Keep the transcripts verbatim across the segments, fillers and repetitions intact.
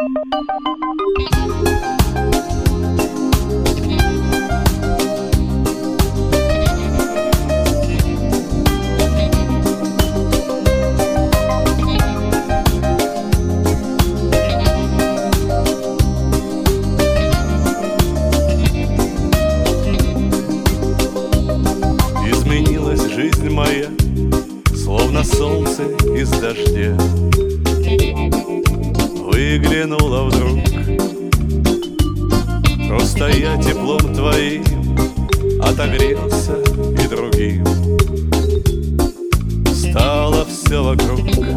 Изменилась жизнь моя, словно солнце из дождя. Выглянула вдруг, просто я теплом твоим отогрелся и другим. Стало все вокруг,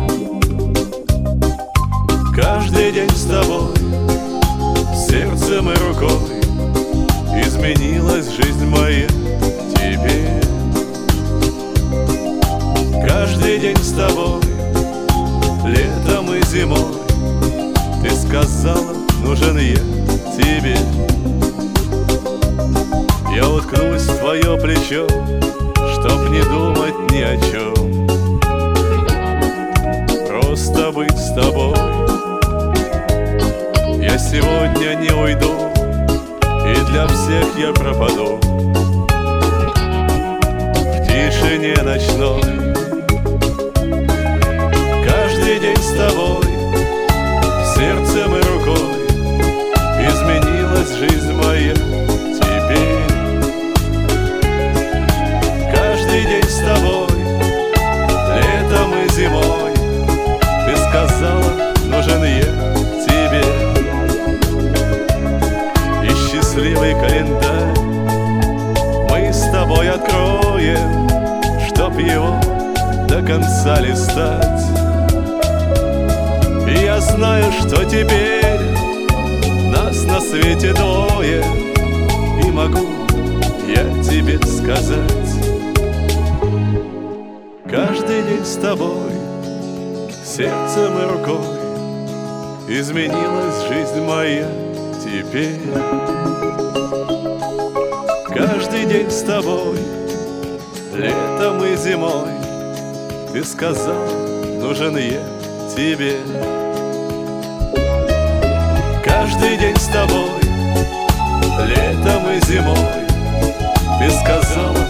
каждый день с тобой, сердцем и рукой. Изменилась жизнь моя теперь. Каждый день с тобой, летом и зимой. Ты сказала, нужен я тебе. Я уткнусь в твое плечо, чтоб не думать ни о чем, просто быть с тобой. Я сегодня не уйду, и для всех я пропаду в тишине ночной. Каждый день с тобой, сердцем и рукой. Изменилась жизнь моя теперь. Каждый день с тобой, летом и зимой. Ты сказала, нужен я тебе. И счастливый календарь мы с тобой откроем, чтоб его до конца листать. И я знаю, что теперь нас на свете двое, и могу я тебе сказать: каждый день с тобой, сердцем и рукой. Изменилась жизнь моя теперь. Каждый день с тобой, летом и зимой. Ты сказал, нужен я тебе. Каждый день с тобой, летом и зимой. Ты сказала,